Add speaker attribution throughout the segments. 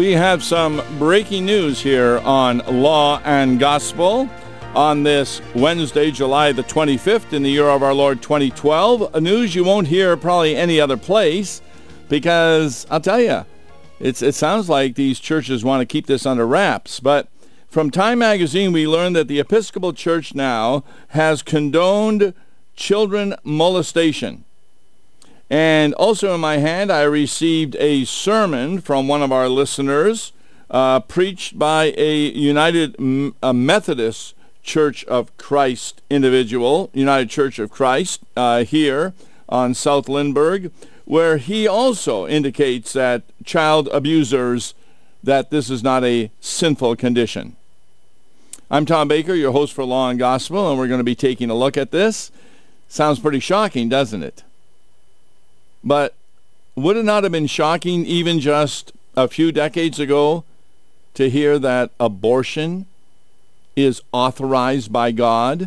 Speaker 1: We have some breaking news here on Law and Gospel on this Wednesday, July the 25th in the year of our Lord 2012. A news you won't hear probably any other place because, I'll tell you, it sounds like these churches want to keep this under wraps. But from Time Magazine, we learned that the Episcopal Church now has condoned children molestation. And also in my hand, I received a sermon from one of our listeners, preached by a United Methodist Church of Christ individual, United Church of Christ, here on South Lindbergh, where he also indicates that child abusers, that this is not a sinful condition. I'm Tom Baker, your host for Law and Gospel, and we're going to be taking a look at this. Sounds pretty shocking, doesn't it? But would it not have been shocking even just a few decades ago to hear that abortion is authorized by God?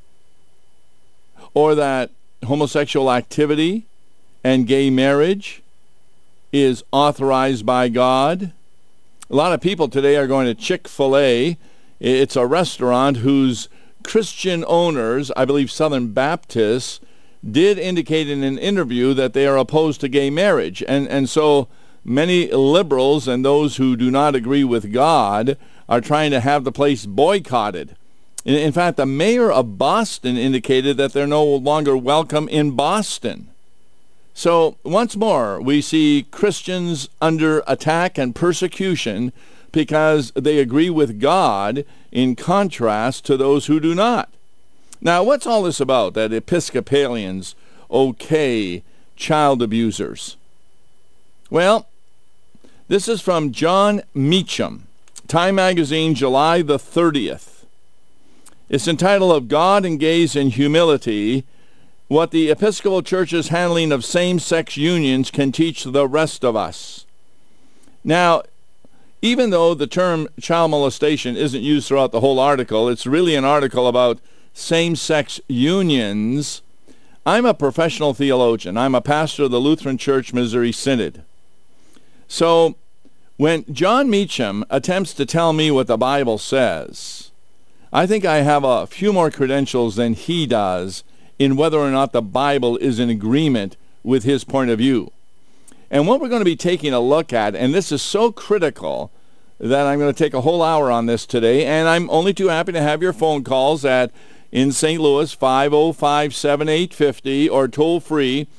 Speaker 1: Or that homosexual activity and gay marriage is authorized by God? A lot of people today are going to Chick-fil-A. It's a restaurant whose Christian owners, I believe Southern Baptists, did indicate in an interview that they are opposed to gay marriage. And so many liberals and those who do not agree with God are trying to have the place boycotted. In fact, the mayor of Boston indicated that they're no longer welcome in Boston. So once more, we see Christians under attack and persecution because they agree with God in contrast to those who do not. Now, what's all this about, that Episcopalians okay child abusers? Well, this is from John Meacham, Time Magazine, July the 30th. It's entitled, "Of God and Gays in Humility, What the Episcopal Church's Handling of Same-Sex Unions Can Teach the Rest of Us." Now, even though the term child molestation isn't used throughout the whole article, it's really an article about same-sex unions. I'm a professional theologian. I'm a pastor of the Lutheran Church Missouri Synod. So when John Meacham attempts to tell me what the Bible says, I think I have a few more credentials than he does in whether or not the Bible is in agreement with his point of view. And what we're going to be taking a look at, and this is so critical that I'm going to take a whole hour on this today, and I'm only too happy to have your phone calls in St. Louis, 505-7850, or toll-free,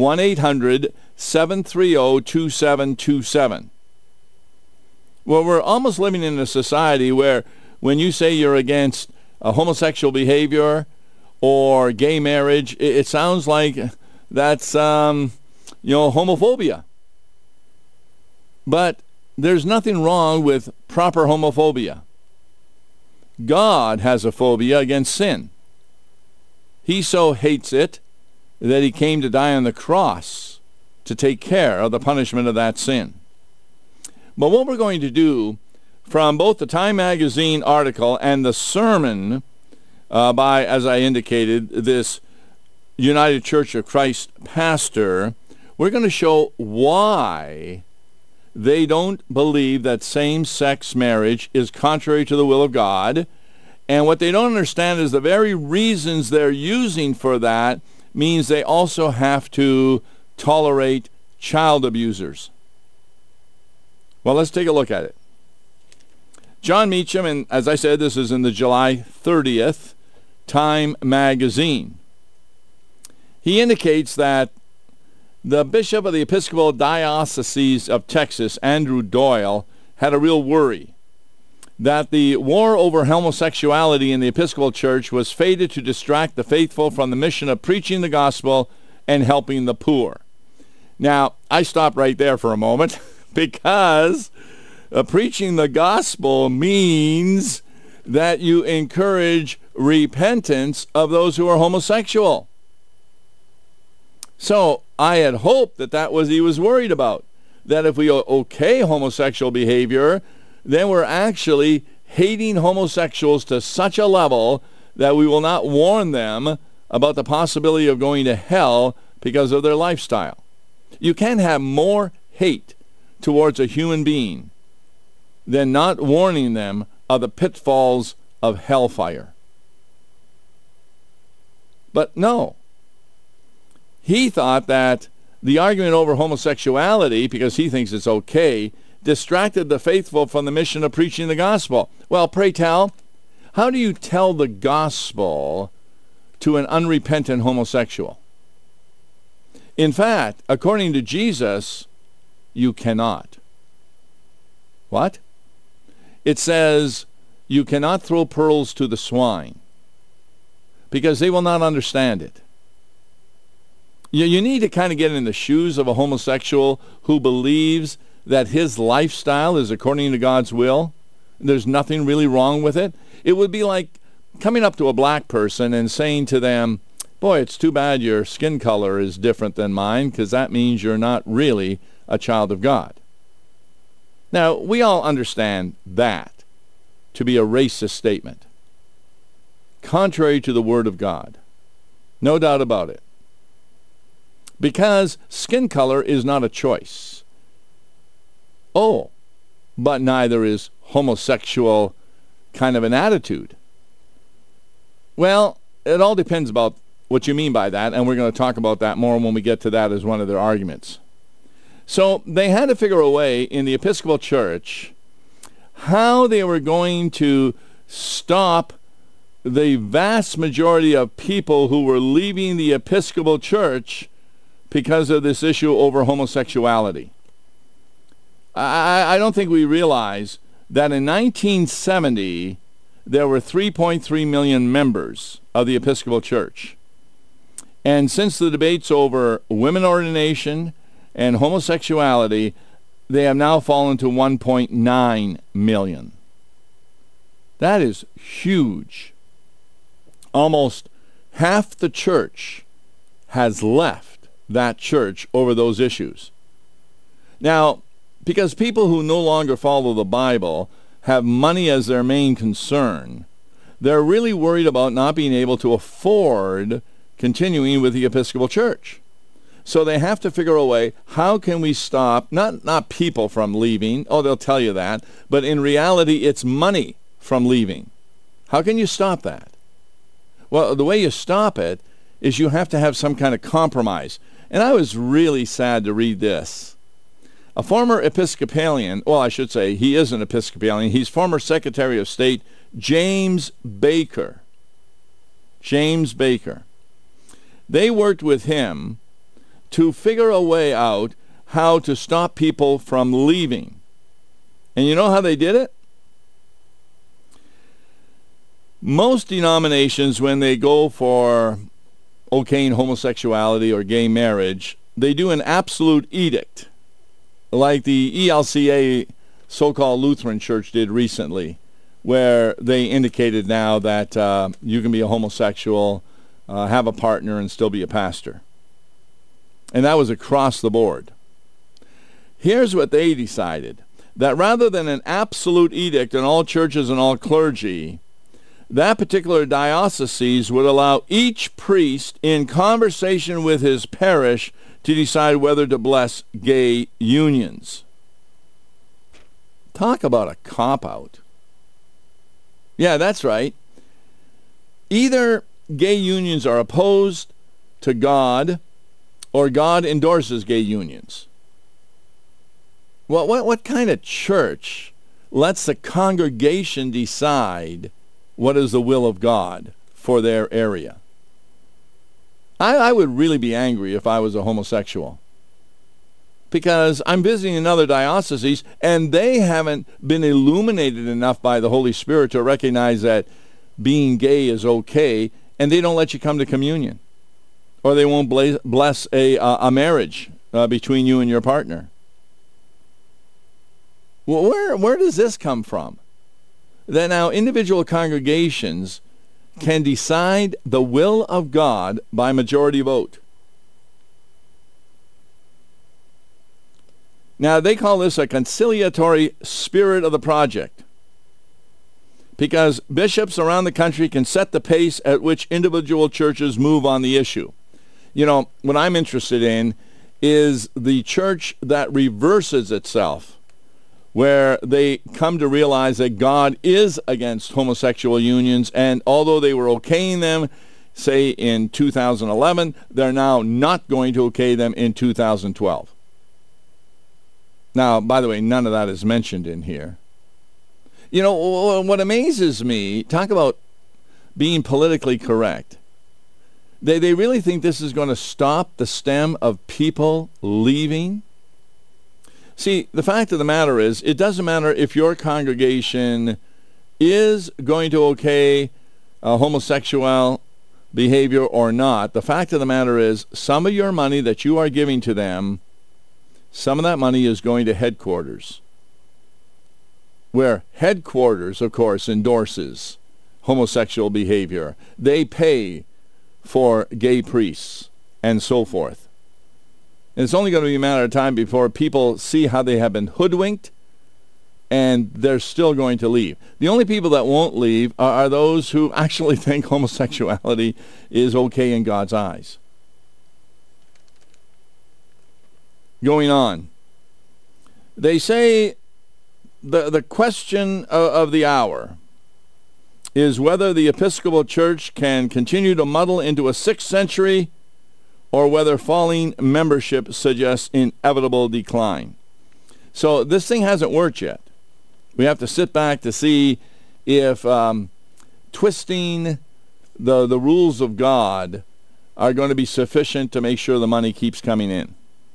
Speaker 1: 1-800-730-2727. Well, we're almost living in a society where when you say you're against homosexual behavior or gay marriage, it sounds like that's, homophobia. But there's nothing wrong with proper homophobia. God has a phobia against sin. He so hates it that he came to die on the cross to take care of the punishment of that sin. But what we're going to do from both the Time Magazine article and the sermon by, as I indicated, this United Church of Christ pastor, we're going to show why they don't believe that same-sex marriage is contrary to the will of God. And what they don't understand is the very reasons they're using for that means they also have to tolerate child abusers. Well, let's take a look at it. John Meacham, and as I said, this is in the July 30th Time Magazine. He indicates that the Bishop of the Episcopal Diocese of Texas, Andrew Doyle, had a real worry that the war over homosexuality in the Episcopal Church was fated to distract the faithful from the mission of preaching the gospel and helping the poor. Now, I stop right there for a moment because preaching the gospel means that you encourage repentance of those who are homosexual. So I had hoped that was he was worried about, that if we okay homosexual behavior, then we're actually hating homosexuals to such a level that we will not warn them about the possibility of going to hell because of their lifestyle. You can't have more hate towards a human being than not warning them of the pitfalls of hellfire. But no. He thought that the argument over homosexuality, because he thinks it's okay, distracted the faithful from the mission of preaching the gospel. Well, pray tell, how do you tell the gospel to an unrepentant homosexual? In fact, according to Jesus, you cannot. What? It says you cannot throw pearls to the swine because they will not understand it. You need to kind of get in the shoes of a homosexual who believes that his lifestyle is according to God's will. There's nothing really wrong with it. It would be like coming up to a black person and saying to them, boy, it's too bad your skin color is different than mine, because that means you're not really a child of God. Now, we all understand that to be a racist statement, contrary to the Word of God. No doubt about it. Because skin color is not a choice. Oh, but neither is homosexual kind of an attitude. Well, it all depends about what you mean by that, and we're going to talk about that more when we get to that as one of their arguments. So they had to figure a way in the Episcopal Church how they were going to stop the vast majority of people who were leaving the Episcopal Church because of this issue over homosexuality. I don't think we realize that in 1970 there were 3.3 million members of the Episcopal Church. And since the debates over women ordination and homosexuality, they have now fallen to 1.9 million. That is huge. Almost half the church has left that church over those issues. Now, because people who no longer follow the Bible have money as their main concern, they're really worried about not being able to afford continuing with the Episcopal Church. So they have to figure a way, how can we stop, not people from leaving, oh, they'll tell you that, but in reality, it's money from leaving. How can you stop that? Well, the way you stop it is you have to have some kind of compromise. And I was really sad to read this. A former Episcopalian, well, I should say he is an Episcopalian, he's former Secretary of State James Baker. James Baker. They worked with him to figure a way out how to stop people from leaving. And you know how they did it? Most denominations, when they go for okaying homosexuality or gay marriage, they do an absolute edict, like the ELCA so-called Lutheran Church did recently, where they indicated now that you can be a homosexual, have a partner, and still be a pastor. And that was across the board. Here's what they decided, that rather than an absolute edict in all churches and all clergy, that particular diocese would allow each priest in conversation with his parish to decide whether to bless gay unions. Talk about a cop-out. Yeah, that's right. Either gay unions are opposed to God, or God endorses gay unions. Well, what kind of church lets the congregation decide what is the will of God for their area? I would really be angry if I was a homosexual, because I'm visiting another diocese and they haven't been illuminated enough by the Holy Spirit to recognize that being gay is okay, and they don't let you come to communion, or they won't bless a marriage between you and your partner. Well, where does this come from? That now individual congregations can decide the will of God by majority vote. Now, they call this a conciliatory spirit of the project, because bishops around the country can set the pace at which individual churches move on the issue. You know, what I'm interested in is the church that reverses itself, where they come to realize that God is against homosexual unions, and although they were okaying them, say in 2011, they're now not going to okay them in 2012. Now, by the way, none of that is mentioned in here. You know, what amazes me, talk about being politically correct. They really think this is going to stop the stem of people leaving? See, the fact of the matter is, it doesn't matter if your congregation is going to okay homosexual behavior or not. The fact of the matter is, some of your money that you are giving to them, some of that money is going to headquarters, where headquarters, of course, endorses homosexual behavior. They pay for gay priests and so forth. And it's only going to be a matter of time before people see how they have been hoodwinked, and they're still going to leave. The only people that won't leave are those who actually think homosexuality is okay in God's eyes. Going on. They say the question of the hour is whether the Episcopal Church can continue to muddle into a 6th century or whether falling membership suggests inevitable decline. So this thing hasn't worked yet. We have to sit back to see if twisting the rules of God are going to be sufficient to make sure the money keeps coming in.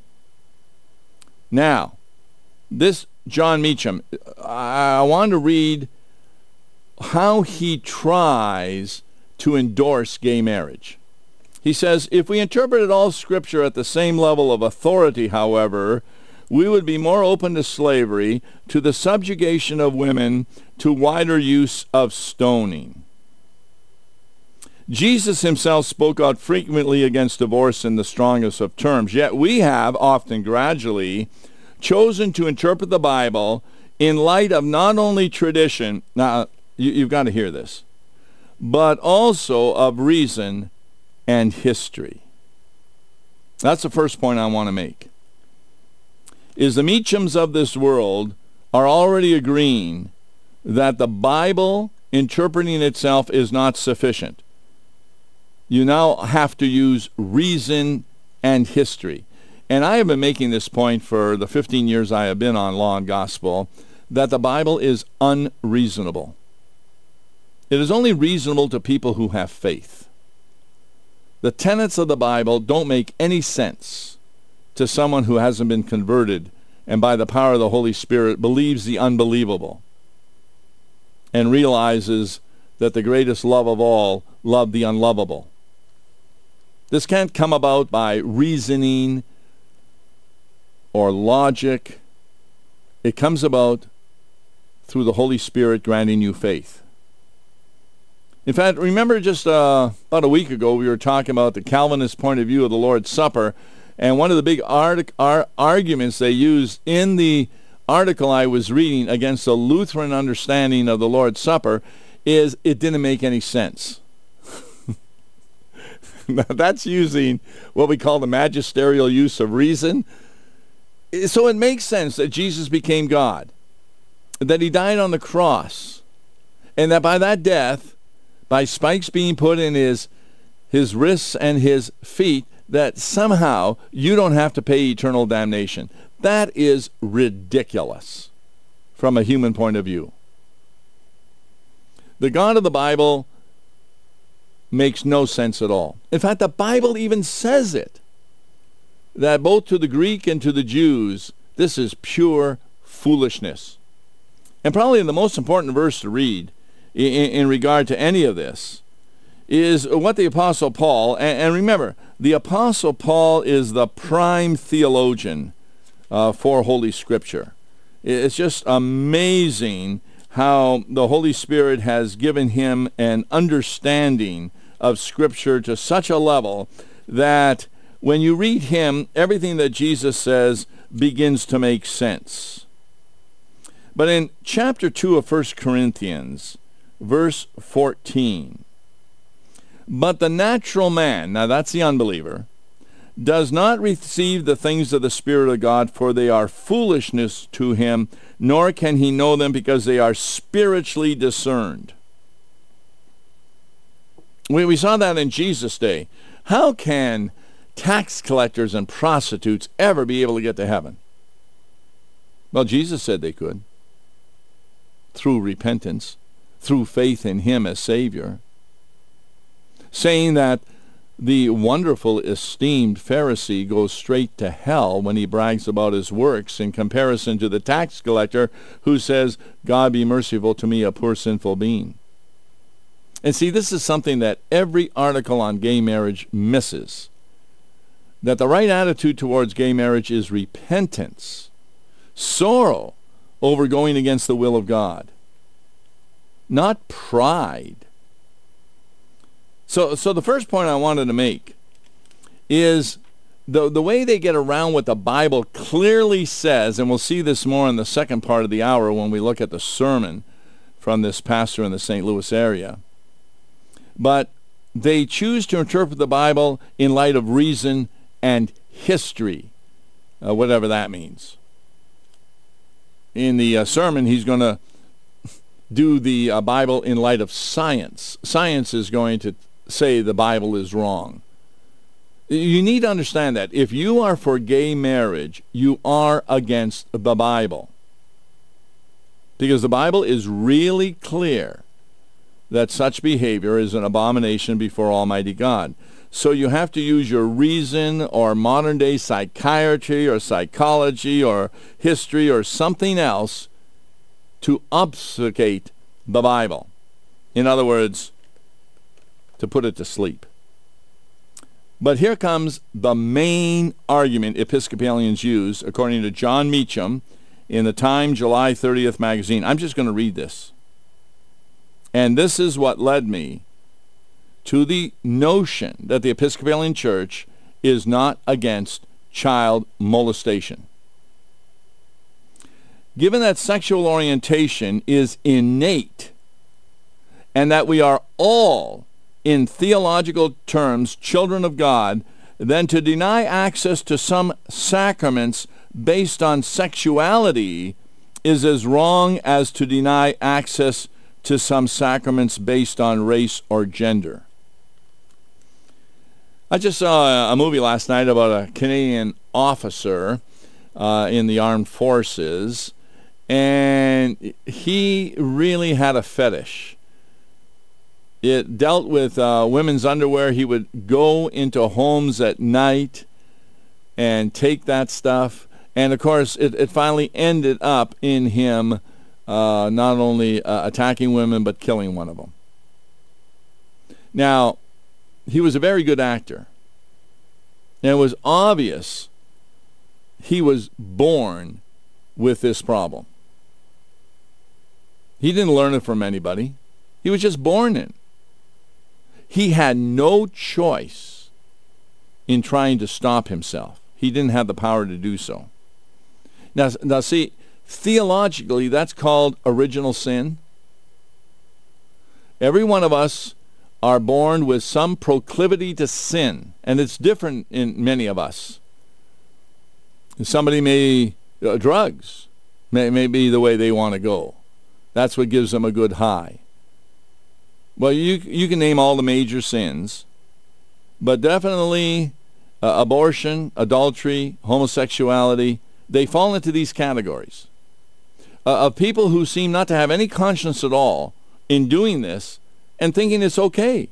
Speaker 1: Now, this John Meacham, I want to read how he tries to endorse gay marriage. He says, if we interpreted all Scripture at the same level of authority, however, we would be more open to slavery, to the subjugation of women, to wider use of stoning. Jesus himself spoke out frequently against divorce in the strongest of terms, yet we have, often gradually, chosen to interpret the Bible in light of not only tradition, now you've got to hear this, but also of reason and history. That's the first point I want to make. Is the Meachams of this world are already agreeing that the Bible interpreting itself is not sufficient. You now have to use reason and history. And I have been making this point for the 15 years I have been on Law and Gospel, that the Bible is unreasonable. It is only reasonable to people who have faith. The tenets of the Bible don't make any sense to someone who hasn't been converted and by the power of the Holy Spirit believes the unbelievable and realizes that the greatest love of all loved the unlovable. This can't come about by reasoning or logic. It comes about through the Holy Spirit granting you faith. In fact, remember just about a week ago we were talking about the Calvinist point of view of the Lord's Supper, and one of the big arguments they used in the article I was reading against the Lutheran understanding of the Lord's Supper is it didn't make any sense. Now, that's using what we call the magisterial use of reason. So it makes sense that Jesus became God, that he died on the cross, and that by that death, by spikes being put in his wrists and his feet, that somehow you don't have to pay eternal damnation. That is ridiculous from a human point of view. The God of the Bible makes no sense at all. In fact, the Bible even says it, that both to the Greek and to the Jews, this is pure foolishness. And probably the most important verse to read in regard to any of this is what the Apostle Paul, and remember, the Apostle Paul is the prime theologian for Holy Scripture. It's just amazing how the Holy Spirit has given him an understanding of Scripture to such a level that when you read him, everything that Jesus says begins to make sense. But in chapter 2 of 1 Corinthians, verse 14, but the natural man, now that's the unbeliever, does not receive the things of the Spirit of God, for they are foolishness to him, nor can he know them because they are spiritually discerned. We saw that in Jesus' day. How can tax collectors and prostitutes ever be able to get to heaven? Well, Jesus said they could. Through repentance, through faith in him as Savior. Saying that the wonderful, esteemed Pharisee goes straight to hell when he brags about his works in comparison to the tax collector who says, God be merciful to me, a poor sinful being. And see, this is something that every article on gay marriage misses. That the right attitude towards gay marriage is repentance, sorrow over going against the will of God, not pride. So the first point I wanted to make is the way they get around what the Bible clearly says, and we'll see this more in the second part of the hour when we look at the sermon from this pastor in the St. Louis area. But they choose to interpret the Bible in light of reason and history, whatever that means. In the sermon, he's going to do the Bible in light of science. Science is going to say the Bible is wrong. You need to understand that if you are for gay marriage, you are against the Bible. Because the Bible is really clear that such behavior is an abomination before Almighty God. So you have to use your reason or modern-day psychiatry or psychology or history or something else to obfuscate the Bible. In other words, to put it to sleep. But here comes the main argument Episcopalians use, according to John Meacham in the Time July 30th magazine. I'm just going to read this. And this is what led me to the notion that the Episcopalian Church is not against child molestation. Given that sexual orientation is innate and that we are all, in theological terms, children of God, then to deny access to some sacraments based on sexuality is as wrong as to deny access to some sacraments based on race or gender. I just saw a movie last night about a Canadian officer in the armed forces, and he really had a fetish. It dealt with women's underwear. He would go into homes at night and take that stuff. And, of course, it finally ended up in him not only attacking women but killing one of them. Now, he was a very good actor. And it was obvious he was born with this problem. He didn't learn it from anybody. He was just born in. He had no choice in trying to stop himself. He didn't have the power to do so. Now see, theologically, that's called original sin. Every one of us are born with some proclivity to sin, and it's different in many of us. Somebody may, drugs may be the way they want to go. That's what gives them a good high. Well, you can name all the major sins, but definitely abortion, adultery, homosexuality, they fall into these categories. Of people who seem not to have any conscience at all in doing this and thinking it's okay.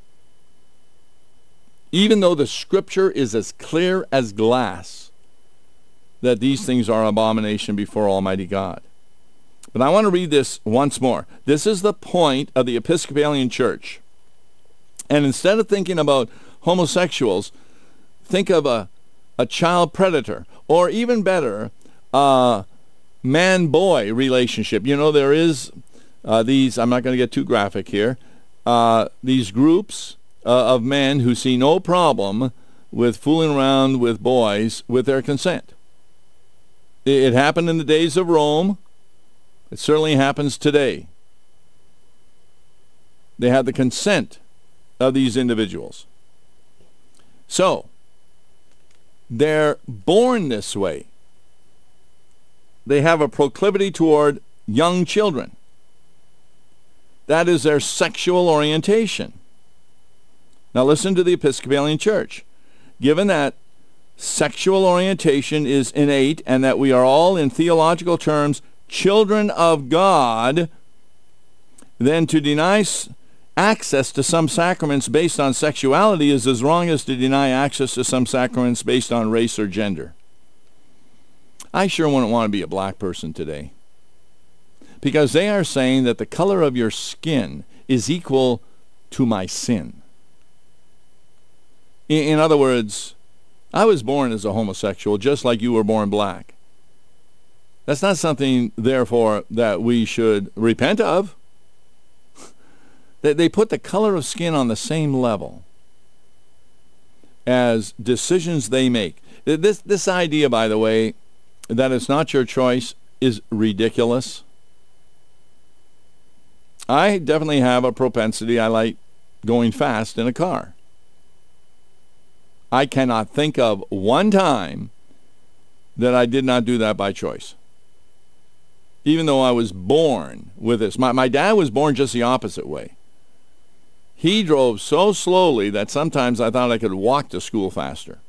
Speaker 1: Even though the Scripture is as clear as glass that these things are abomination before Almighty God. But I want to read this once more. This is the point of the Episcopalian Church. And instead of thinking about homosexuals, think of a child predator, or even better, a man-boy relationship. You know, there is these, I'm not going to get too graphic here, these groups of men who see no problem with fooling around with boys with their consent. It happened in the days of Rome. It certainly happens today. They have the consent of these individuals. So, They're born this way. They have a proclivity toward young children. That is their sexual orientation. Now listen to the Episcopalian Church. Given that sexual orientation is innate and that we are all, in theological terms, children of God, then to deny access to some sacraments based on sexuality is as wrong as to deny access to some sacraments based on race or gender. I sure wouldn't want to be a black person today, because they are saying that the color of your skin is equal to my sin. In other words, I was born as a homosexual just like you were born black. That's not something, therefore, that we should repent of. They put the color of skin on the same level as decisions they make. This idea, by the way, that it's not your choice is ridiculous. I definitely have a propensity. I like going fast in a car. I cannot think of one time that I did not do that by choice. Even though I was born with this. My dad was born just the opposite way. He drove so slowly that sometimes I thought I could walk to school faster.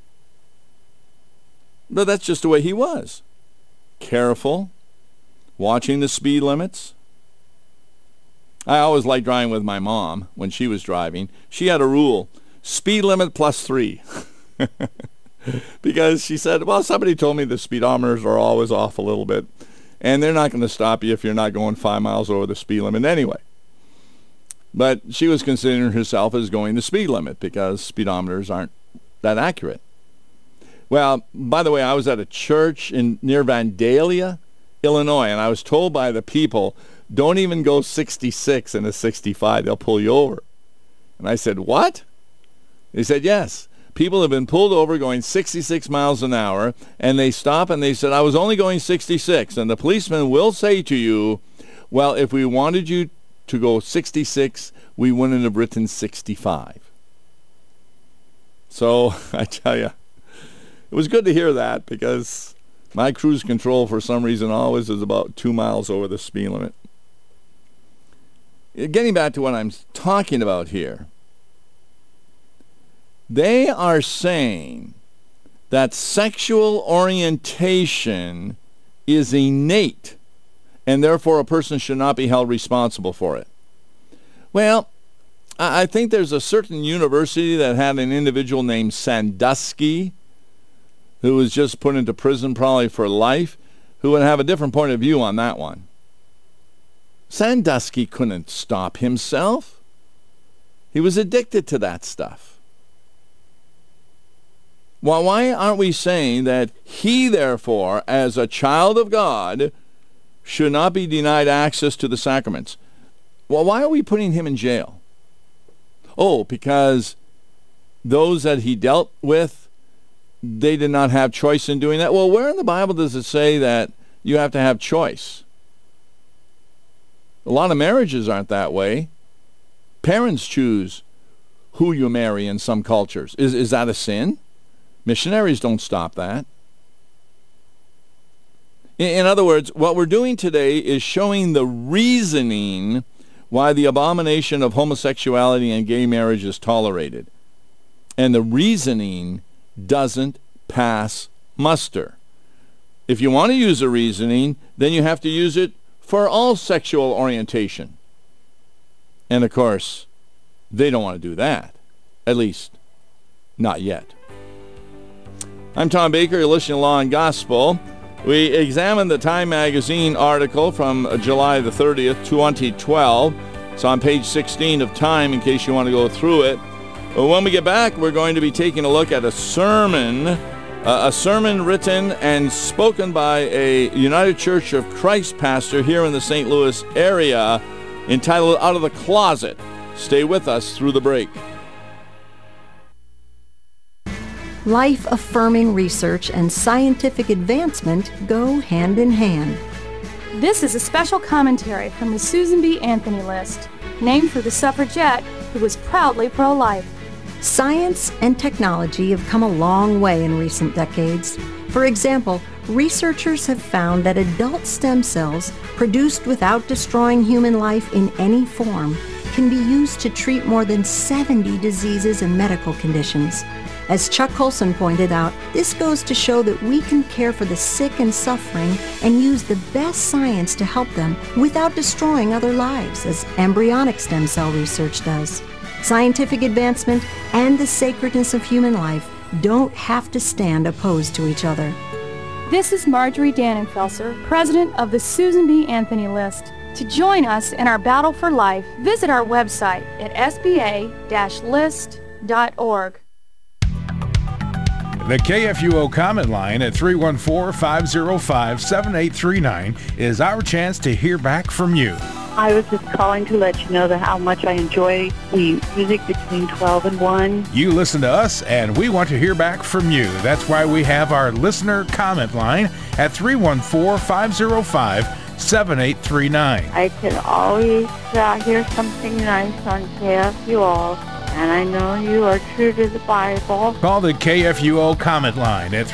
Speaker 1: But that's just the way he was. Careful, watching the speed limits. I always liked driving with my mom when she was driving. She had a rule, speed limit +3. Because she said, well, somebody told me the speedometers are always off a little bit, and they're not going to stop you if you're not going 5 miles over the speed limit anyway. But she was considering herself as going the speed limit because speedometers aren't that accurate. Well, by the way, I was at a church near Vandalia, Illinois, and I was told by the people, don't even go 66 in a 65. They'll pull you over. And I said, what? They said, yes. People have been pulled over going 66 miles an hour, and they stop and they said, I was only going 66. And the policeman will say to you, well, if we wanted you to go 66, we wouldn't have written 65. So I tell you, it was good to hear that, because my cruise control for some reason always is about 2 miles over the speed limit. Getting back to what I'm talking about here, they are saying that sexual orientation is innate, and therefore a person should not be held responsible for it. Well, I think there's a certain university that had an individual named Sandusky, who was just put into prison probably for life, who would have a different point of view on that one. Sandusky couldn't stop himself. He was addicted to that stuff. Well, why aren't we saying that he, therefore, as a child of God, should not be denied access to the sacraments? Well, why are we putting him in jail? Oh, because those that he dealt with, they did not have choice in doing that. Well, where in the Bible does it say that you have to have choice? A lot of marriages aren't that way. Parents choose who you marry in some cultures. Is that a sin? Missionaries don't stop that. In other words, what we're doing today is showing the reasoning why the abomination of homosexuality and gay marriage is tolerated. And the reasoning doesn't pass muster. If you want to use a reasoning, then you have to use it for all sexual orientation. And of course, they don't want to do that. At least, not yet. I'm Tom Baker. You're listening to Law and Gospel. We examined the Time Magazine article from July the 30th, 2012. It's on page 16 of Time in case you want to go through it. But when we get back, we're going to be taking a look at a sermon written and spoken by a United Church of Christ pastor here in the St. Louis area entitled Out of the Closet. Stay with us through the break.
Speaker 2: Life-affirming research and scientific advancement go hand in hand.
Speaker 3: This is a special commentary from the Susan B. Anthony list, named for the suffragette who was proudly pro-life.
Speaker 2: Science and technology have come a long way in recent decades. For example, researchers have found that adult stem cells produced without destroying human life in any form can be used to treat more than 70 diseases and medical conditions. As Chuck Colson pointed out, this goes to show that we can care for the sick and suffering and use the best science to help them without destroying other lives, as embryonic stem cell research does. Scientific advancement and the sacredness of human life don't have to stand opposed to each other.
Speaker 3: This is Marjorie Dannenfelser, president of the Susan B. Anthony List. To join us in our battle for life, visit our website at sba-list.org.
Speaker 4: The KFUO comment line at 314-505-7839 is our chance to hear back from you.
Speaker 5: I was just calling to let you know that how much I enjoy the music between 12 and 1.
Speaker 4: You listen to us, and we want to hear back from you. That's why we have our listener comment line at 314-505-7839.
Speaker 5: I can always hear something nice on KFUO, and I know you are true to the Bible.
Speaker 4: Call the KFUO comment line at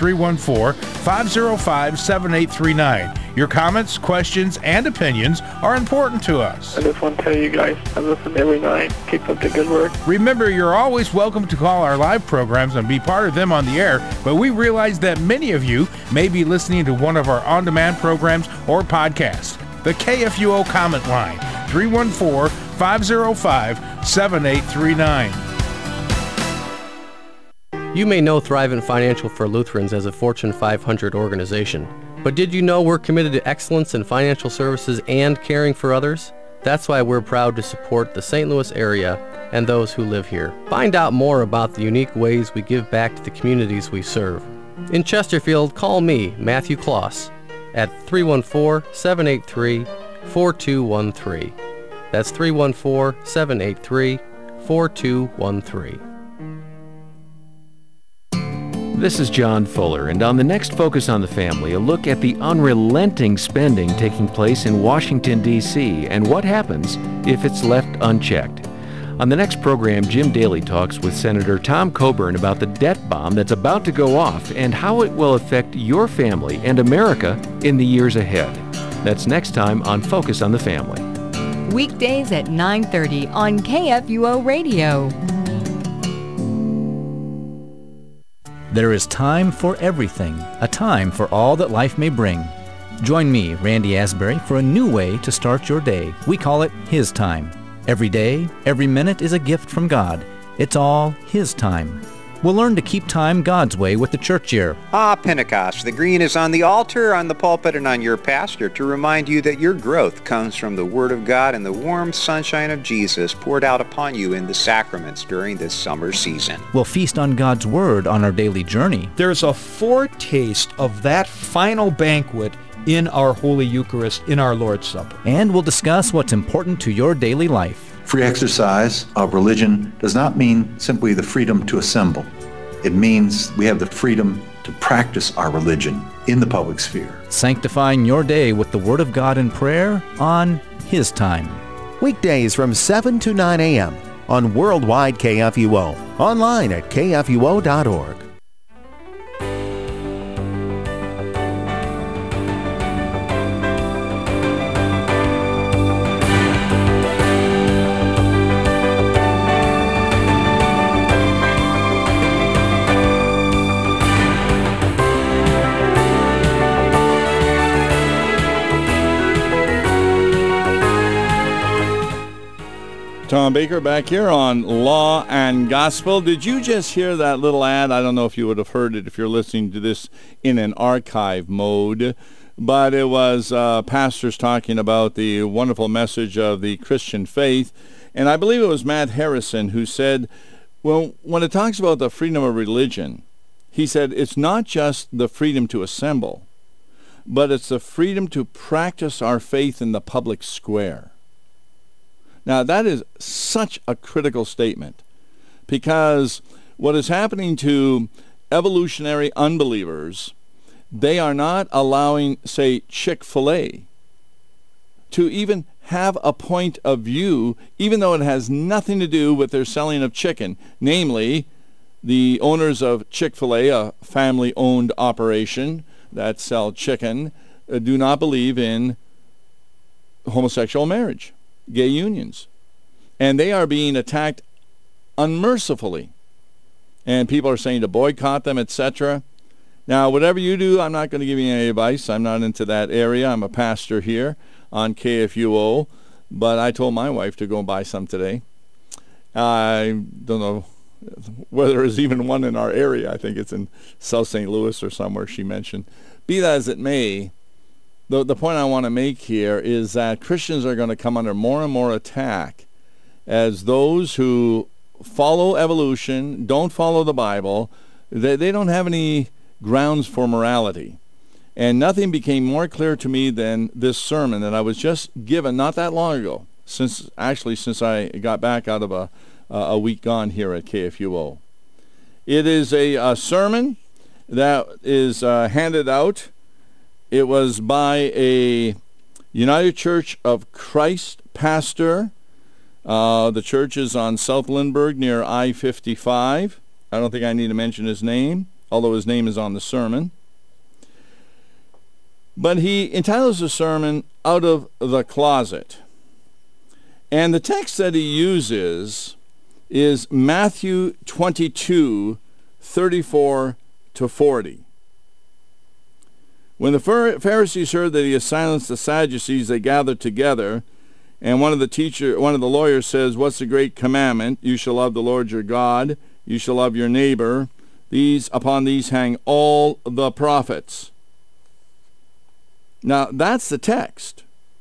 Speaker 4: 314-505-7839. Your comments, questions, and opinions are important to us.
Speaker 6: I just want to tell you guys, I listen every night. Keep up the good work.
Speaker 4: Remember, you're always welcome to call our live programs and be part of them on the air, but we realize that many of you may be listening to one of our on-demand programs or podcasts. The KFUO comment line, 314-505-7839.
Speaker 7: You may know Thrivent Financial for Lutherans as a Fortune 500 organization. But did you know we're committed to excellence in financial services and caring for others? That's why we're proud to support the St. Louis area and those who live here. Find out more about the unique ways we give back to the communities we serve. In Chesterfield, call me, Matthew Kloss, at 314-783-4213. That's 314-783-4213.
Speaker 8: This is John Fuller, and on the next Focus on the Family, a look at the unrelenting spending taking place in Washington, D.C., and what happens if it's left unchecked. On the next program, Jim Daly talks with Senator Tom Coburn about the debt bomb that's about to go off and how it will affect your family and America in the years ahead. That's next time on Focus on the Family.
Speaker 9: Weekdays at 9:30 on KFUO Radio.
Speaker 10: There is time for everything, a time for all that life may bring. Join me, Randy Asbury, for a new way to start your day. We call it His Time. Every day, every minute is a gift from God. It's all His time. We'll learn to keep time God's way with the church year.
Speaker 11: Pentecost. The green is on the altar, on the pulpit, and on your pastor to remind you that your growth comes from the Word of God and the warm sunshine of Jesus poured out upon you in the sacraments during this summer season.
Speaker 10: We'll feast on God's Word on our daily journey.
Speaker 12: There's a foretaste of that final banquet in our Holy Eucharist, in our Lord's Supper.
Speaker 10: And we'll discuss what's important to your daily life.
Speaker 13: Free exercise of religion does not mean simply the freedom to assemble. It means we have the freedom to practice our religion in the public sphere.
Speaker 10: Sanctifying your day with the Word of God and prayer on His Time.
Speaker 14: Weekdays from 7 to 9 a.m. on Worldwide KFUO. Online at kfuo.org.
Speaker 1: Tom Baker back here on Law and Gospel. Did you just hear that little ad? I don't know if you would have heard it if you're listening to this in an archive mode, but it was pastors talking about the wonderful message of the Christian faith. And I believe it was Matt Harrison who said, well, when it talks about the freedom of religion, he said it's not just the freedom to assemble, but it's the freedom to practice our faith in the public square. Now, that is such a critical statement, because what is happening to evolutionary unbelievers, they are not allowing, say, Chick-fil-A to even have a point of view, even though it has nothing to do with their selling of chicken. Namely, the owners of Chick-fil-A, a family-owned operation that sell chicken, do not believe in homosexual marriage, gay unions. And they are being attacked unmercifully. And people are saying to boycott them, etc. Now, whatever you do, I'm not going to give you any advice. I'm not into that area. I'm a pastor here on KFUO. But I told my wife to go buy some today. I don't know whether there's even one in our area. I think it's in South St. Louis or somewhere she mentioned. Be that as it may, the point I want to make here is that Christians are going to come under more and more attack as those who follow evolution, don't follow the Bible. They don't have any grounds for morality. And nothing became more clear to me than this sermon that I was just given not that long ago, since I got back out of a week gone here at KFUO. It is a sermon that is handed out. It was by a United Church of Christ pastor. The church is on South Lindbergh near I-55. I don't think I need to mention his name, although his name is on the sermon. But he entitles the sermon, Out of the Closet. And the text that he uses is Matthew 22:34-40. When the Pharisees heard that he had silenced the Sadducees, they gathered together. And one of the lawyers says, "What's the great commandment? You shall love the Lord your God. You shall love your neighbor. Upon these hang all the prophets." Now, that's the text.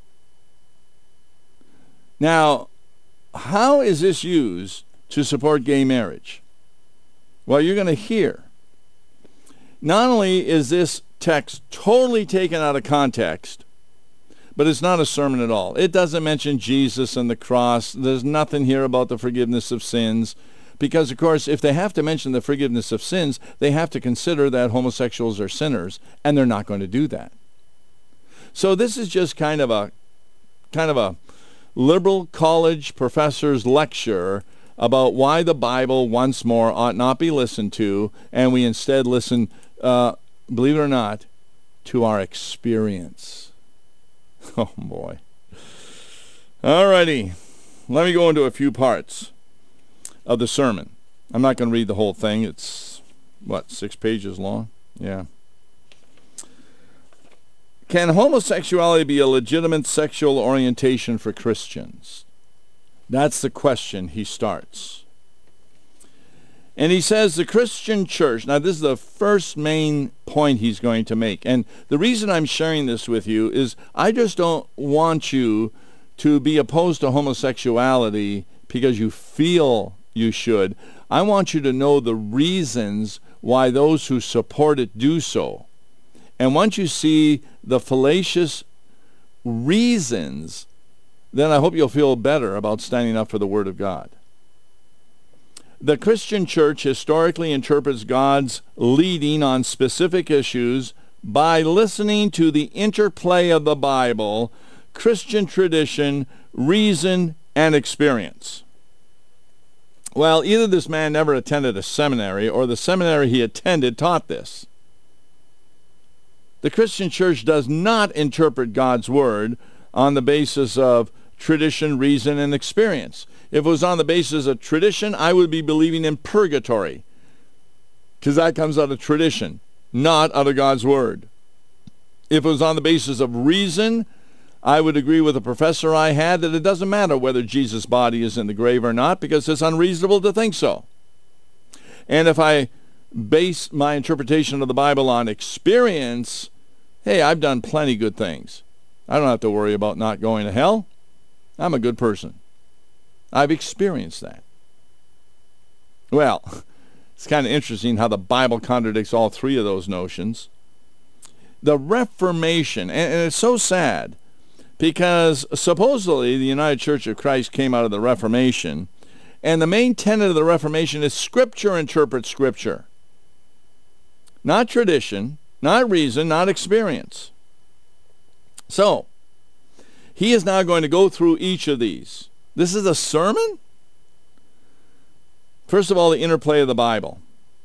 Speaker 1: Now, how is this used to support gay marriage? Well, you're going to hear. Not only is this text totally taken out of context, but it's not a sermon at all. It doesn't mention Jesus and the cross. There's nothing here about the forgiveness of sins. Because, of course, if they have to mention the forgiveness of sins, they have to consider that homosexuals are sinners, and they're not going to do that. So this is just kind of a liberal college professor's lecture about why the Bible once more ought not be listened to, and we instead listen, believe it or not, to our experience. Oh boy. Alrighty. Let me go into a few parts of the sermon. I'm not going to read the whole thing. It's, 6 pages long? Yeah. Can homosexuality be a legitimate sexual orientation for Christians? That's the question he starts. And he says the Christian church, now this is the first main point he's going to make. And the reason I'm sharing this with you is I just don't want you to be opposed to homosexuality because you feel you should. I want you to know the reasons why those who support it do so. And once you see the fallacious reasons, then I hope you'll feel better about standing up for the Word of God. The Christian church historically interprets God's leading on specific issues by listening to the interplay of the Bible, Christian tradition, reason, and experience. Well, either this man never attended a seminary or the seminary he attended taught this. The Christian church does not interpret God's Word on the basis of tradition, reason, and experience. If it was on the basis of tradition, I would be believing in purgatory, because that comes out of tradition, not out of God's Word. If it was on the basis of reason, I would agree with a professor I had that it doesn't matter whether Jesus' body is in the grave or not, because it's unreasonable to think so. And if I base my interpretation of the Bible on experience, hey, I've done plenty good things. I don't have to worry about not going to hell. I'm a good person. I've experienced that. Well, it's kind of interesting how the Bible contradicts all three of those notions. The Reformation, and it's so sad, because supposedly the United Church of Christ came out of the Reformation, and the main tenet of the Reformation is Scripture interprets Scripture. Not tradition, not reason, not experience. So, He is now going to go through each of these. This is a sermon? First of all, the interplay of the Bible.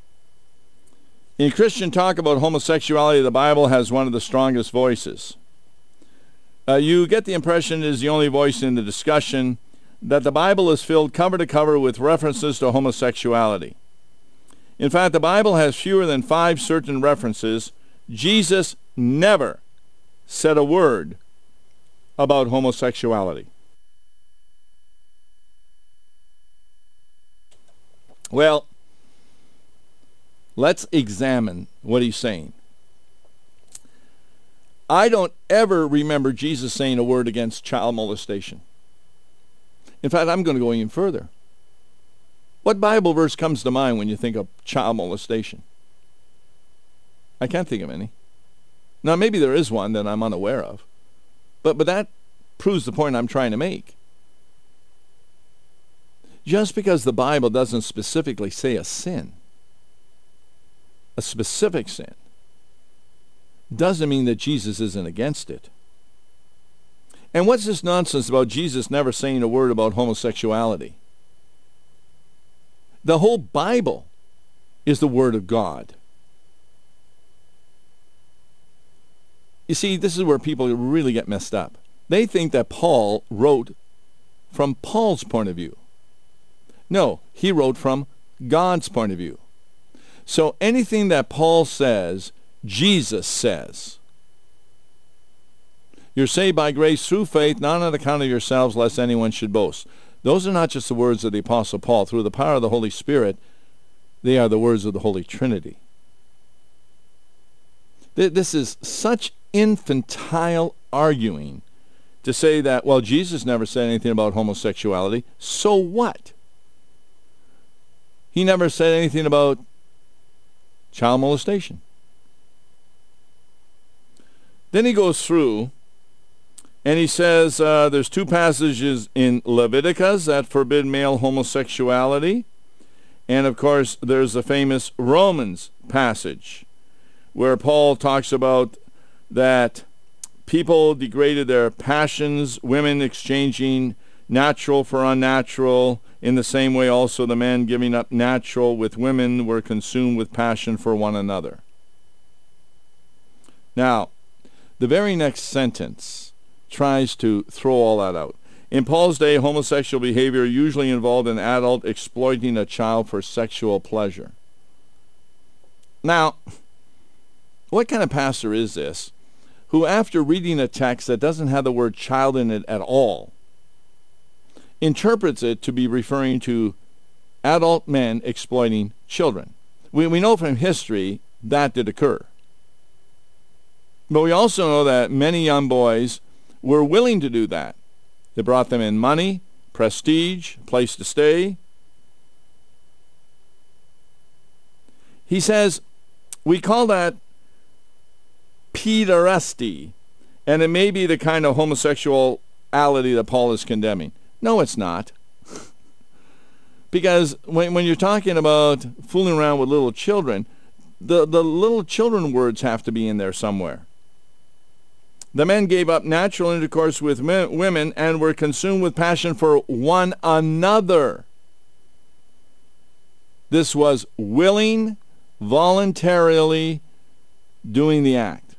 Speaker 1: In Christian talk about homosexuality, the Bible has one of the strongest voices. You get the impression it is the only voice in the discussion that the Bible is filled cover to cover with references to homosexuality. In fact, the Bible has fewer than 5 certain references. Jesus never said a word about homosexuality. Well, let's examine what he's saying. I don't ever remember Jesus saying a word against child molestation. In fact, I'm going to go even further. What Bible verse comes to mind when you think of child molestation? I can't think of any. Now, maybe there is one that I'm unaware of. But that proves the point I'm trying to make. Just because the Bible doesn't specifically say a sin, a specific sin, doesn't mean that Jesus isn't against it. And what's this nonsense about Jesus never saying a word about homosexuality? The whole Bible is the Word of God. You see, this is where people really get messed up. They think that Paul wrote from Paul's point of view. No, he wrote from God's point of view. So anything that Paul says, Jesus says. You're saved by grace through faith, not on account of yourselves, lest anyone should boast. Those are not just the words of the Apostle Paul. Through the power of the Holy Spirit, they are the words of the Holy Trinity. This is such infantile arguing to say that, well, Jesus never said anything about homosexuality. So what? He never said anything about child molestation. Then he goes through and he says there's 2 passages in Leviticus that forbid male homosexuality. And of course, there's the famous Romans passage where Paul talks about that people degraded their passions, women exchanging natural for unnatural. In the same way also the men giving up natural with women were consumed with passion for one another. Now, the very next sentence tries to throw all that out. In Paul's day, homosexual behavior usually involved an adult exploiting a child for sexual pleasure. Now, what kind of pastor is this who, after reading a text that doesn't have the word child in it at all, interprets it to be referring to adult men exploiting children? We know from history that did occur. But we also know that many young boys were willing to do that. It brought them in money, prestige, place to stay. He says, we call that pederasty, and it may be the kind of homosexuality that Paul is condemning. No, it's not. Because when you're talking about fooling around with little children, the little children words have to be in there somewhere. The men gave up natural intercourse with women and were consumed with passion for one another. This was willing, voluntarily doing the act.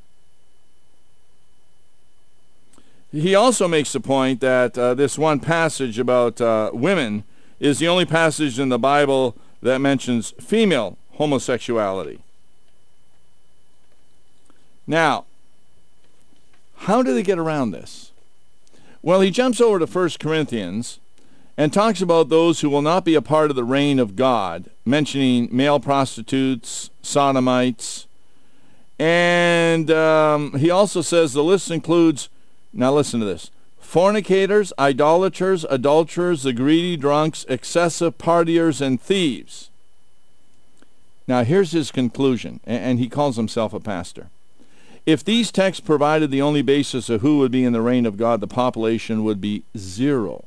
Speaker 1: He also makes the point that this one passage about women is the only passage in the Bible that mentions female homosexuality. Now, how do they get around this? Well, he jumps over to 1 Corinthians and talks about those who will not be a part of the reign of God, mentioning male prostitutes, sodomites, and he also says the list includes, now listen to this, fornicators, idolaters, adulterers, the greedy, drunks, excessive partiers, and thieves. Now here's his conclusion, and he calls himself a pastor. If these texts provided the only basis of who would be in the reign of God, the population would be 0.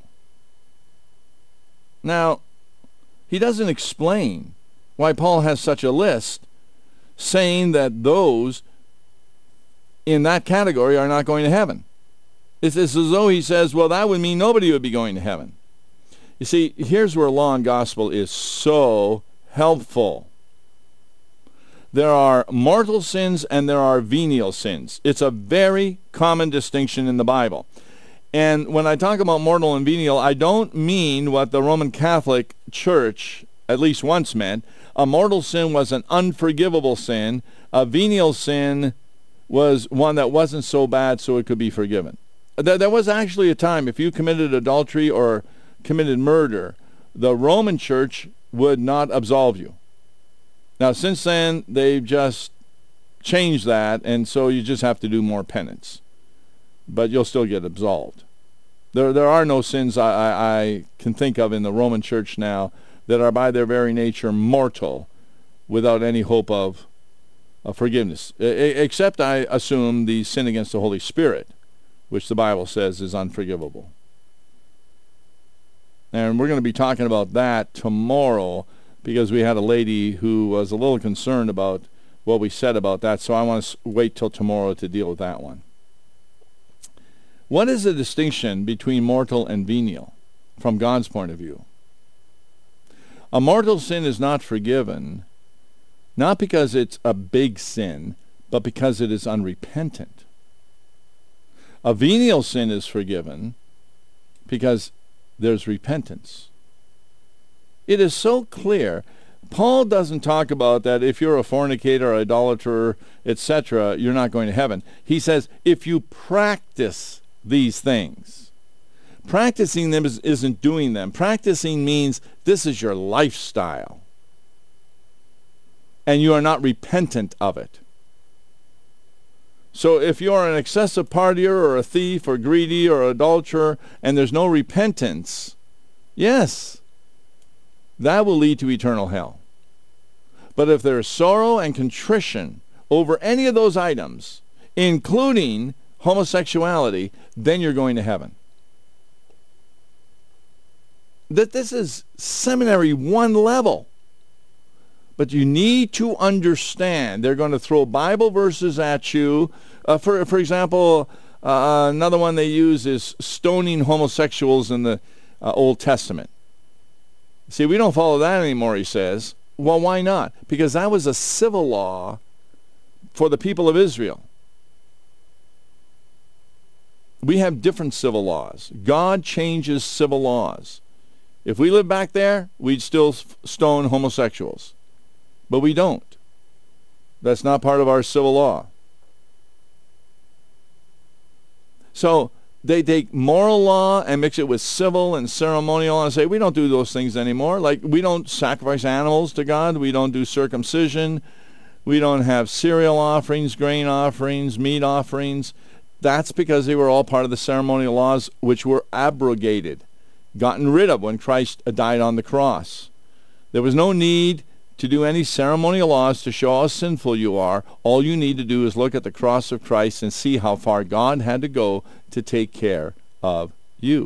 Speaker 1: Now, he doesn't explain why Paul has such a list saying that those in that category are not going to heaven. It's as though he says, well, that would mean nobody would be going to heaven. You see, here's where law and gospel is so helpful. There are mortal sins and there are venial sins. It's a very common distinction in the Bible. And when I talk about mortal and venial, I don't mean what the Roman Catholic Church at least once meant. A mortal sin was an unforgivable sin. A venial sin was one that wasn't so bad so it could be forgiven. There was actually a time, if you committed adultery or committed murder, the Roman Church would not absolve you. Now, since then, they've just changed that, and so you just have to do more penance. But you'll still get absolved. There are no sins I can think of in the Roman Church now that are by their very nature mortal without any hope of forgiveness. Except, I assume, the sin against the Holy Spirit, which the Bible says is unforgivable. And we're going to be talking about that tomorrow, because we had a lady who was a little concerned about what we said about that, so I want to wait till tomorrow to deal with that one. What is the distinction between mortal and venial from God's point of view? A mortal sin is not forgiven, not because it's a big sin, but because it is unrepentant. A venial sin is forgiven because there's repentance. It is so clear. Paul doesn't talk about that if you're a fornicator, idolater, etc., you're not going to heaven. He says if you practice these things. Practicing them isn't doing them. Practicing means this is your lifestyle. And you are not repentant of it. So if you're an excessive partier or a thief or greedy or adulterer and there's no repentance, yes, that will lead to eternal hell. But if there is sorrow and contrition over any of those items, including homosexuality, then you're going to heaven. This is seminary 1 level. But you need to understand they're going to throw Bible verses at you. For example, another one they use is stoning homosexuals in the Old Testament. See, we don't follow that anymore, he says. Well, why not? Because that was a civil law for the people of Israel. We have different civil laws. God changes civil laws. If we lived back there, we'd still stone homosexuals. But we don't. That's not part of our civil law. So they take moral law and mix it with civil and ceremonial and say, we don't do those things anymore. Like, we don't sacrifice animals to God. We don't do circumcision. We don't have cereal offerings, grain offerings, meat offerings. That's because they were all part of the ceremonial laws which were abrogated, gotten rid of when Christ died on the cross. There was no need to do any ceremonial laws to show how sinful you are. All you need to do is look at the cross of Christ and see how far God had to go to take care of you.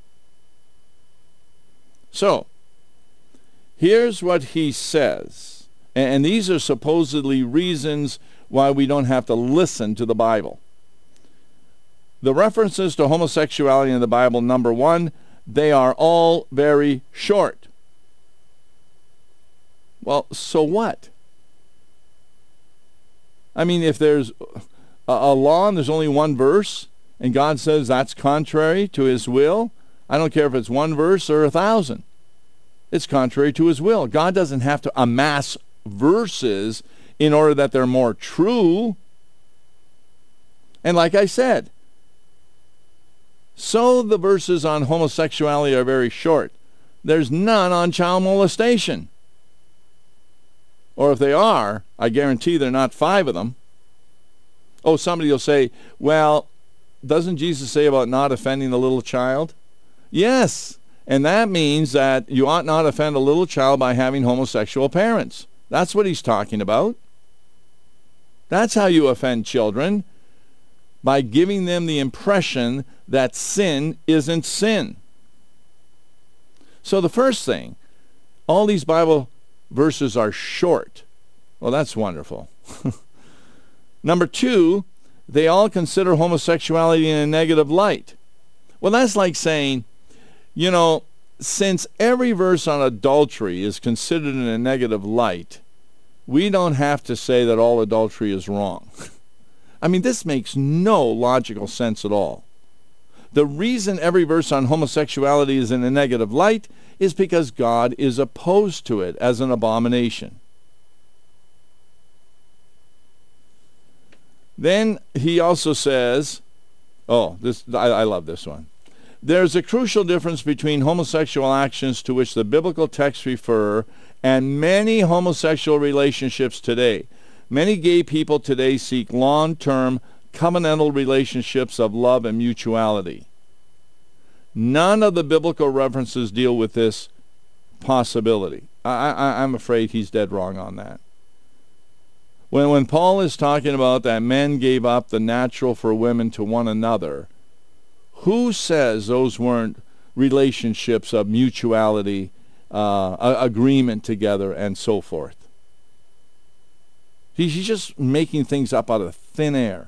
Speaker 1: So, here's what he says. And these are supposedly reasons why we don't have to listen to the Bible. The references to homosexuality in the Bible, number 1, they are all very short. Well, so what? I mean, if there's a law and there's only one verse, and God says that's contrary to his will, I don't care if it's one verse or 1,000. It's contrary to his will. God doesn't have to amass verses in order that they're more true. And like I said, so the verses on homosexuality are very short. There's none on child molestation. Or if they are, I guarantee they're not 5 of them. Oh, somebody will say, well, doesn't Jesus say about not offending a little child? Yes, and that means that you ought not offend a little child by having homosexual parents. That's what he's talking about. That's how you offend children, by giving them the impression that sin isn't sin. So the first thing, all these Bible verses are short. Well, that's wonderful. Number 2, they all consider homosexuality in a negative light. Well, that's like saying, you know, since every verse on adultery is considered in a negative light, we don't have to say that all adultery is wrong. I mean, this makes no logical sense at all. The reason every verse on homosexuality is in a negative light is because God is opposed to it as an abomination. Then he also says, I love this one. There's a crucial difference between homosexual actions to which the biblical texts refer and many homosexual relationships today. Many gay people today seek long-term covenantal relationships of love and mutuality. None of the biblical references deal with this possibility. I'm afraid he's dead wrong on that. When Paul is talking about that men gave up the natural for women to one another, who says those weren't relationships of mutuality, agreement together, and so forth? He's just making things up out of thin air.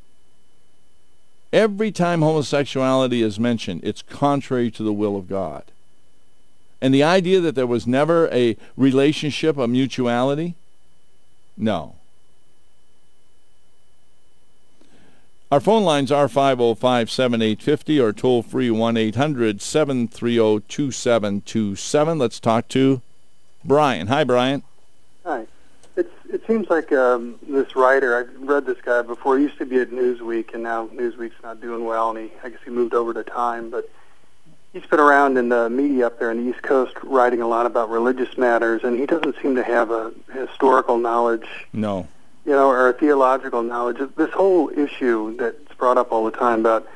Speaker 1: Every time homosexuality is mentioned, it's contrary to the will of God. And the idea that there was never a relationship of mutuality? No. Our phone lines are 505-7850 or toll-free 1-800-730-2727. Let's talk to Brian. Hi, Brian.
Speaker 15: Hi. It seems like this writer, I've read this guy before. He used to be at Newsweek, and now Newsweek's not doing well, and I guess he moved over to Time. But he's been around in the media up there on the East Coast writing a lot about religious matters, and he doesn't seem to have a historical knowledge.
Speaker 1: No.
Speaker 15: You know, or a theological knowledge. This whole issue that's brought up all the time about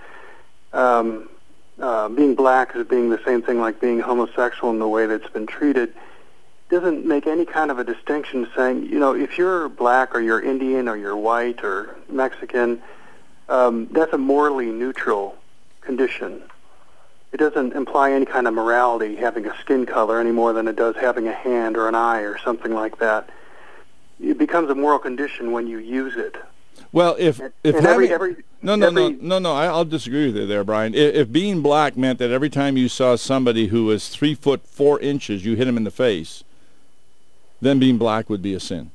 Speaker 15: being black as being the same thing like being homosexual in the way that's been treated doesn't make any kind of a distinction saying, you know, if you're black or you're Indian or you're white or Mexican, that's a morally neutral condition. It doesn't imply any kind of morality having a skin color any more than it does having a hand or an eye or something like that. It becomes a moral condition when you use it.
Speaker 1: Well, I'll disagree with you there, Brian. If being black meant that every time you saw somebody who was 3 foot 4 inches, you hit him in the face, then being black would be a sin.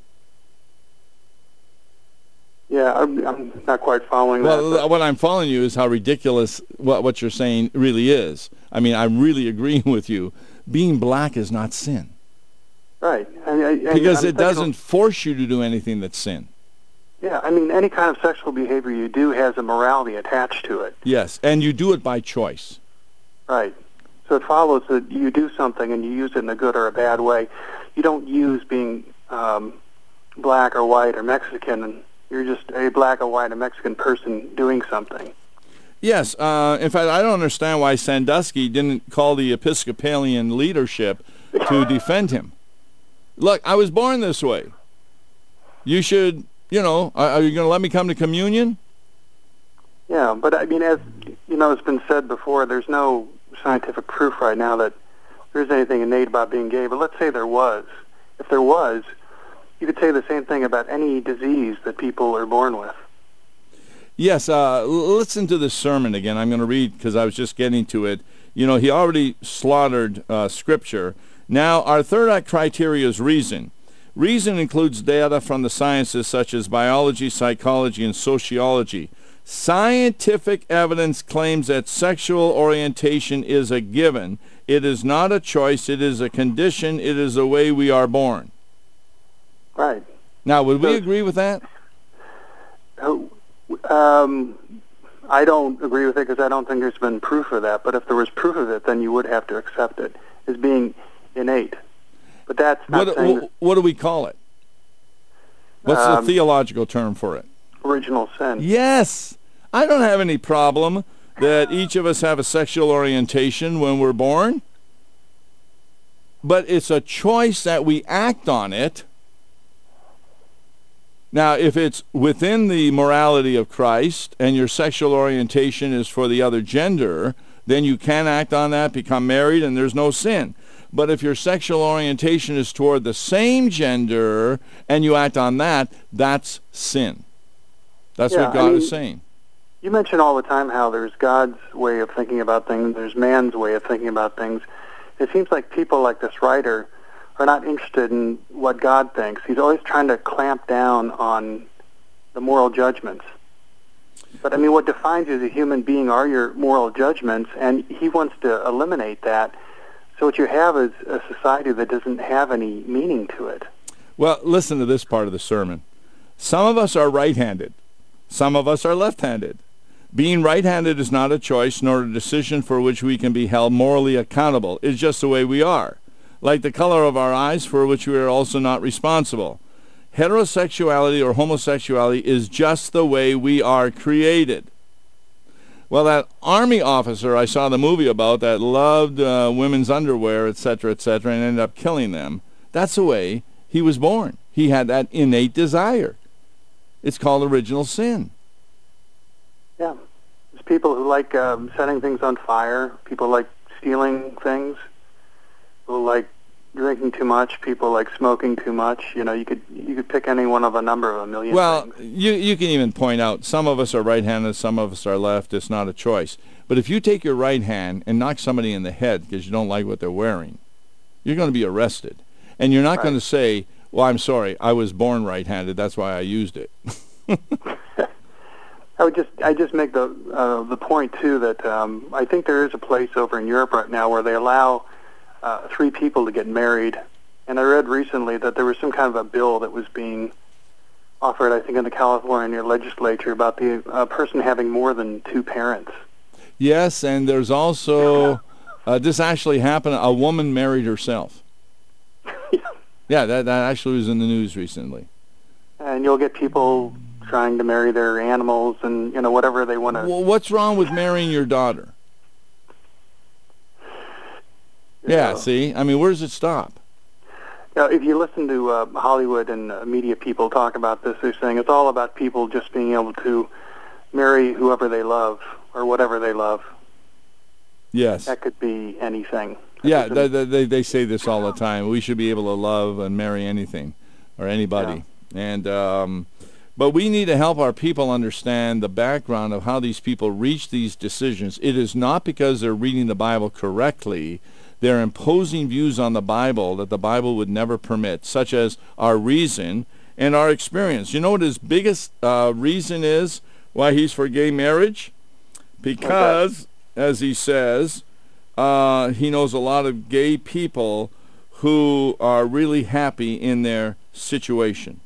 Speaker 15: Yeah, I'm not quite following that.
Speaker 1: Well, what I'm following you is how ridiculous what you're saying really is. I mean, I'm really agreeing with you. Being black is not sin.
Speaker 15: Right.
Speaker 1: Because it doesn't force you to do anything that's sin.
Speaker 15: Yeah, I mean, any kind of sexual behavior you do has a morality attached to it.
Speaker 1: Yes, and you do it by choice.
Speaker 15: Right. So it follows that you do something and you use it in a good or a bad way. You don't use being black or white or Mexican, and you're just a black or white or Mexican person doing something.
Speaker 1: Yes. In fact, I don't understand why Sandusky didn't call the Episcopalian leadership to defend him. Look, I was born this way. You should, you know, are you going to let me come to communion?
Speaker 15: Yeah, but I mean, as you know, it's been said before, there's no scientific proof right now that there's anything innate about being gay, but let's say there was. If there was, you could say the same thing about any disease that people are born with.
Speaker 1: Yes, listen to this sermon again. I'm going to read because I was just getting to it. You know, he already slaughtered Scripture. Now, our third criteria is reason. Reason includes data from the sciences such as biology, psychology, and sociology. Scientific evidence claims that sexual orientation is a given. It is not a choice. It is a condition. It is the way we are born.
Speaker 15: Right.
Speaker 1: Now, would we agree with that?
Speaker 15: I don't agree with it because I don't think there's been proof of that. But if there was proof of it, then you would have to accept it as being innate. But that's not saying
Speaker 1: what do we call it? What's the theological term for it?
Speaker 15: Original sin.
Speaker 1: Yes. I don't have any problem that each of us have a sexual orientation when we're born. But it's a choice that we act on it. Now, if it's within the morality of Christ and your sexual orientation is for the other gender, then you can act on that, become married, and there's no sin. But if your sexual orientation is toward the same gender and you act on that, that's sin. That's what God is saying.
Speaker 15: You mention all the time how there's God's way of thinking about things, there's man's way of thinking about things. It seems like people like this writer are not interested in what God thinks. He's always trying to clamp down on the moral judgments. But, I mean, what defines you as a human being are your moral judgments, and he wants to eliminate that. So what you have is a society that doesn't have any meaning to it.
Speaker 1: Well, listen to this part of the sermon. Some of us are right-handed. Some of us are left-handed. Being right-handed is not a choice nor a decision for which we can be held morally accountable. It's just the way we are. Like the color of our eyes, for which we are also not responsible. Heterosexuality or homosexuality is just the way we are created. Well, that Army officer I saw the movie about that loved women's underwear, etc., etc., and ended up killing them, that's the way he was born. He had that innate desire. It's called original sin.
Speaker 15: Yeah. There's people who like setting things on fire. People like stealing things. People like drinking too much. People like smoking too much. You know, you could pick any one of a number of a million things.
Speaker 1: Well, you can even point out some of us are right-handed, some of us are left. It's not a choice. But if you take your right hand and knock somebody in the head because you don't like what they're wearing, you're going to be arrested. And you're not going to say, well, I'm sorry, I was born right-handed, that's why I used it.
Speaker 15: I just make the point too that I think there is a place over in Europe right now where they allow 3 people to get married, and I read recently that there was some kind of a bill that was being offered, I think, in the California legislature about the person having more than 2 parents.
Speaker 1: Yes, and there's also this actually happened. A woman married herself. Yeah, that actually was in the news recently.
Speaker 15: And you'll get people trying to marry their animals and, you know, whatever they want to...
Speaker 1: Well, what's wrong with marrying your daughter? Yeah, see? I mean, where does it stop?
Speaker 15: Now, if you listen to Hollywood and media people talk about this, they're saying it's all about people just being able to marry whoever they love or whatever they love.
Speaker 1: Yes.
Speaker 15: That could be anything.
Speaker 1: Yeah, they say this all the time. We should be able to love and marry anything or anybody. Yeah. And but we need to help our people understand the background of how these people reach these decisions. It is not because they're reading the Bible correctly. They're imposing views on the Bible that the Bible would never permit, such as our reason and our experience. You know what his biggest reason is why he's for gay marriage? Because, as he says, he knows a lot of gay people who are really happy in their situation.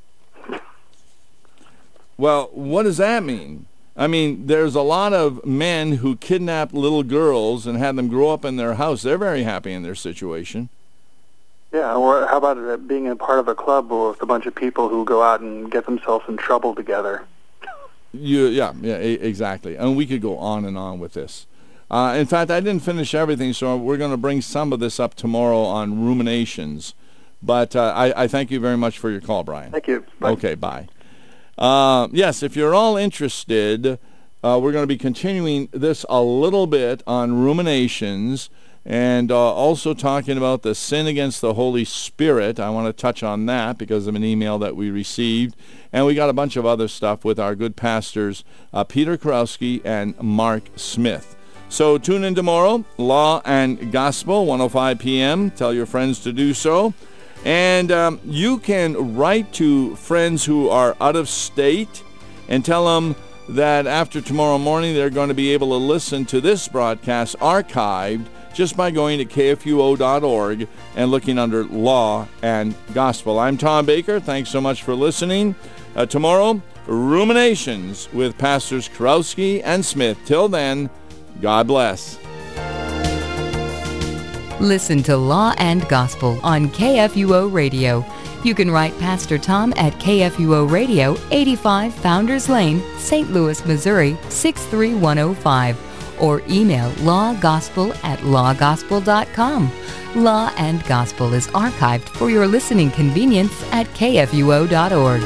Speaker 1: Well, what does that mean? I mean, there's a lot of men who kidnap little girls and have them grow up in their house. They're very happy in their situation.
Speaker 15: Yeah, or how about being a part of a club with a bunch of people who go out and get themselves in trouble together?
Speaker 1: Yeah, exactly. And we could go on and on with this. In fact, I didn't finish everything, so we're going to bring some of this up tomorrow on ruminations. But I thank you very much for your call, Brian.
Speaker 15: Thank you. Bye.
Speaker 1: Okay, bye. Yes, if you're all interested, we're going to be continuing this a little bit on ruminations and also talking about the sin against the Holy Spirit. I want to touch on that because of an email that we received. And we got a bunch of other stuff with our good pastors, Peter Kurowski and Mark Smith. So tune in tomorrow, Law and Gospel, 1:05 p.m. Tell your friends to do so. And you can write to friends who are out of state and tell them that after tomorrow morning they're going to be able to listen to this broadcast archived just by going to kfuo.org and looking under Law and Gospel. I'm Tom Baker. Thanks so much for listening. Tomorrow, Ruminations with Pastors Kurowski and Smith. Till then, God bless.
Speaker 9: Listen to Law and Gospel on KFUO Radio. You can write Pastor Tom at KFUO Radio, 85 Founders Lane, St. Louis, Missouri, 63105, or email lawgospel@lawgospel.com. Law and Gospel is archived for your listening convenience at kfuo.org.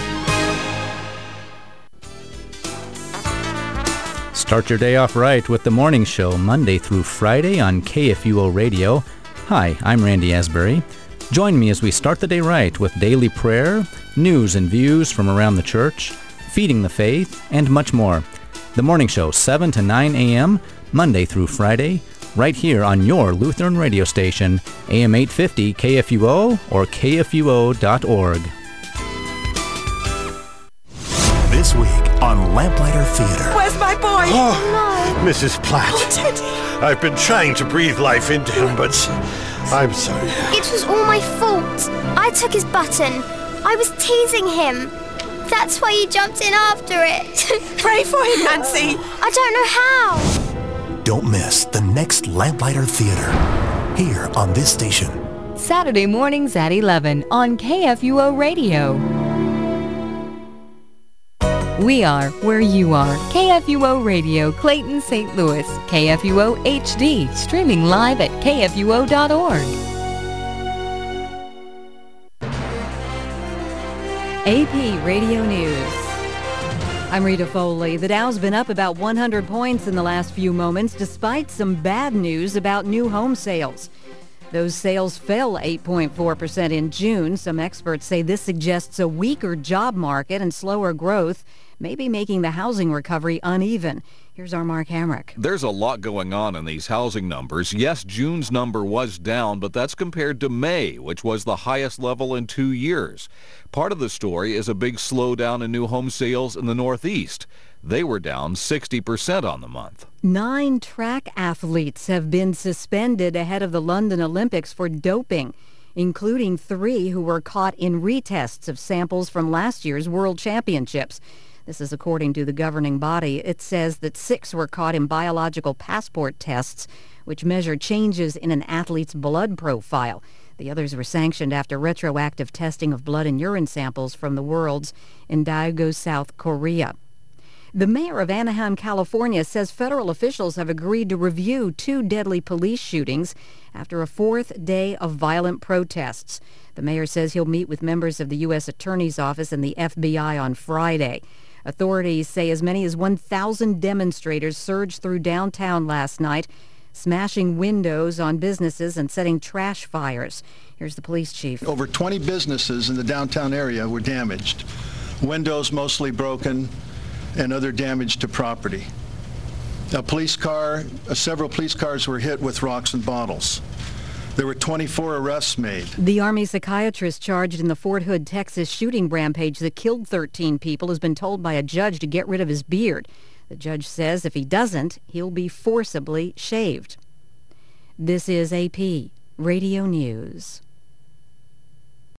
Speaker 10: Start your day off right with The Morning Show, Monday through Friday on KFUO Radio. Hi, I'm Randy Asbury. Join me as we start the day right with daily prayer, news and views from around the church, feeding the faith, and much more. The Morning Show, 7 to 9 a.m., Monday through Friday, right here on your Lutheran radio station, AM 850 KFUO or KFUO.org.
Speaker 16: This week on Lamplighter Theater.
Speaker 17: Where's my boy?
Speaker 16: Oh, no. Mrs. Platt.
Speaker 17: Oh, Teddy.
Speaker 16: I've been trying to breathe life into him, but I'm sorry.
Speaker 18: It was all my fault. I took his button. I was teasing him. That's why he jumped in after it.
Speaker 17: Pray for him, Nancy.
Speaker 18: I don't know how.
Speaker 16: Don't miss the next Lamplighter Theater here on this station.
Speaker 9: Saturday mornings at 11 on KFUO Radio. We are where you are. KFUO Radio, Clayton, St. Louis. KFUO HD, streaming live at KFUO.org.
Speaker 19: AP Radio News. I'm Rita Foley. The Dow's been up about 100 points in the last few moments, despite some bad news about new home sales. Those sales fell 8.4% in June. Some experts say this suggests a weaker job market and slower growth, maybe making the housing recovery uneven. Here's our Mark Hamrick.
Speaker 20: There's a lot going on in these housing numbers. Yes, June's number was down, but that's compared to May, which was the highest level in 2 years. Part of the story is a big slowdown in new home sales in the Northeast. They were down 60% on the month.
Speaker 19: 9 track athletes have been suspended ahead of the London Olympics for doping, including 3 who were caught in retests of samples from last year's World Championships. This is according to the governing body. It says that 6 were caught in biological passport tests, which measure changes in an athlete's blood profile. The others were sanctioned after retroactive testing of blood and urine samples from the Worlds in Daegu, South Korea. The mayor of Anaheim, California, says federal officials have agreed to review 2 deadly police shootings after a 4th day of violent protests. The mayor says he'll meet with members of the U.S. Attorney's Office and the FBI on Friday. Authorities say as many as 1,000 demonstrators surged through downtown last night, smashing windows on businesses and setting trash fires. Here's the police chief.
Speaker 21: Over 20 businesses in the downtown area were damaged. Windows mostly broken and other damage to property. Several police cars were hit with rocks and bottles. There were 24 arrests made.
Speaker 19: The Army psychiatrist charged in the Fort Hood, Texas shooting rampage that killed 13 people has been told by a judge to get rid of his beard. The judge says if he doesn't, he'll be forcibly shaved. This is AP Radio News.